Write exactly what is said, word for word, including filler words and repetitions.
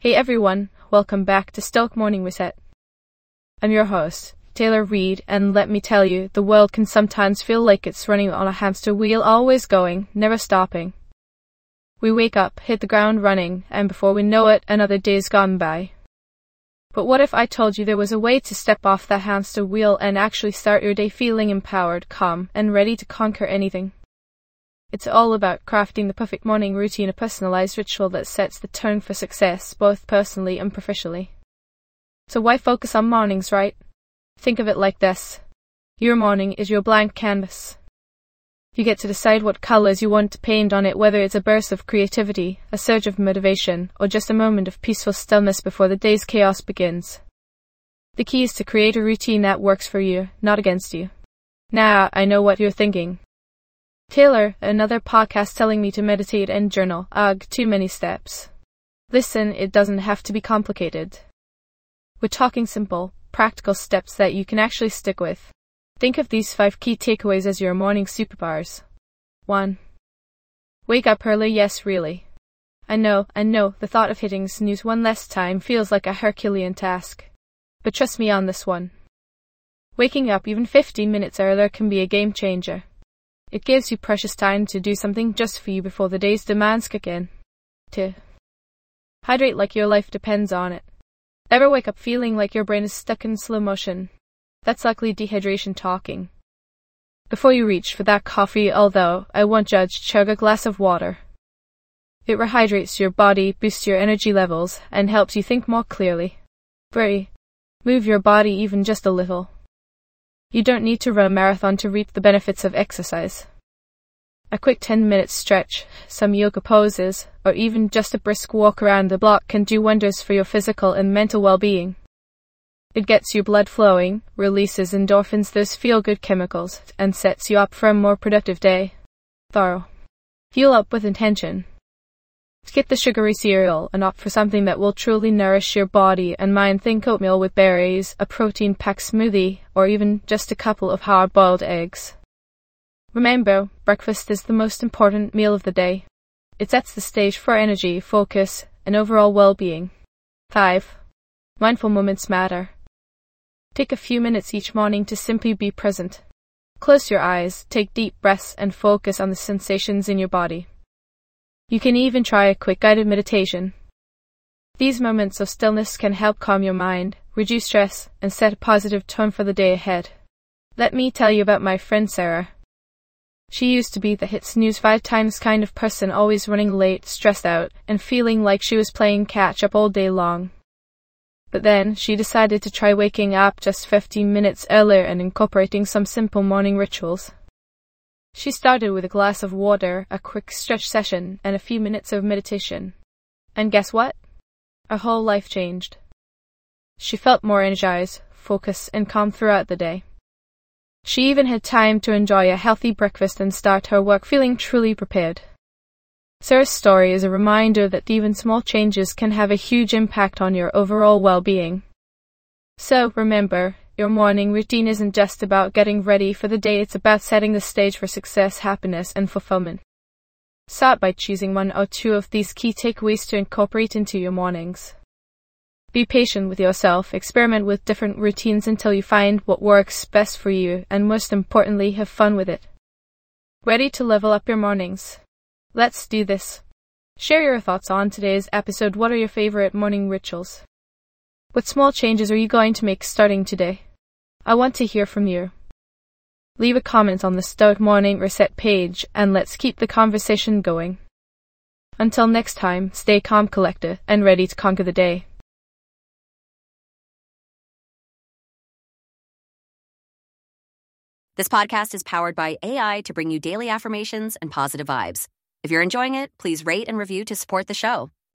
Hey everyone, welcome back to Stoic Morning Reset. I'm your host, Taylor Reed, and let me tell you, the world can sometimes feel like it's running on a hamster wheel, always going, never stopping. We wake up, hit the ground running, and before we know it, another day's gone by. But what if I told you there was a way to step off that hamster wheel and actually start your day feeling empowered, calm, and ready to conquer anything? It's all about crafting the perfect morning routine, a personalized ritual that sets the tone for success, both personally and professionally. So why focus on mornings, right? Think of it like this. Your morning is your blank canvas. You get to decide what colors you want to paint on it, whether it's a burst of creativity, a surge of motivation, or just a moment of peaceful stillness before the day's chaos begins. The key is to create a routine that works for you, not against you. Now, I know what you're thinking. Taylor, another podcast telling me to meditate and journal. Ugh, too many steps. Listen, it doesn't have to be complicated. We're talking simple, practical steps that you can actually stick with. Think of these five key takeaways as your morning superpowers. one. Wake up early. Yes, really. I know, I know, the thought of hitting snooze one less time feels like a Herculean task. But trust me on this one. Waking up even fifteen minutes earlier can be a game changer. It gives you precious time to do something just for you before the day's demands kick in. two. Hydrate like your life depends on it. Ever wake up feeling like your brain is stuck in slow motion? That's likely dehydration talking. Before you reach for that coffee, although I won't judge, chug a glass of water. It rehydrates your body, boosts your energy levels, and helps you think more clearly. three. Move your body even just a little. You don't need to run a marathon to reap the benefits of exercise. A quick ten minute stretch, some yoga poses, or even just a brisk walk around the block can do wonders for your physical and mental well-being. It gets your blood flowing, releases endorphins, those feel-good chemicals, and sets you up for a more productive day. four. Fuel up with intention. Skip the sugary cereal and opt for something that will truly nourish your body and mind. Think oatmeal with berries, a protein-packed smoothie, or even just a couple of hard-boiled eggs. Remember, breakfast is the most important meal of the day. It sets the stage for energy, focus, and overall well-being. five. Mindful moments matter. Take a few minutes each morning to simply be present. Close your eyes, take deep breaths, and focus on the sensations in your body. You can even try a quick guided meditation. These moments of stillness can help calm your mind, reduce stress, and set a positive tone for the day ahead. Let me tell you about my friend Sarah. She used to be the hit snooze five times kind of person, always running late, stressed out, and feeling like she was playing catch up all day long. But then, she decided to try waking up just fifteen minutes earlier and incorporating some simple morning rituals. She started with a glass of water, a quick stretch session, and a few minutes of meditation. And guess what? Her whole life changed. She felt more energized, focused, and calm throughout the day. She even had time to enjoy a healthy breakfast and start her work feeling truly prepared. Sarah's story is a reminder that even small changes can have a huge impact on your overall well-being. So remember, your morning routine isn't just about getting ready for the day, it's about setting the stage for success, happiness, and fulfillment. Start by choosing one or two of these key takeaways to incorporate into your mornings. Be patient with yourself, experiment with different routines until you find what works best for you, and most importantly, have fun with it. Ready to level up your mornings? Let's do this. Share your thoughts on today's episode. What are your favorite morning rituals? What small changes are you going to make starting today? I want to hear from you. Leave a comment on the Stoic Morning Reset page and let's keep the conversation going. Until next time, stay calm, collected, and ready to conquer the day. This podcast is powered by A I to bring you daily affirmations and positive vibes. If you're enjoying it, please rate and review to support the show.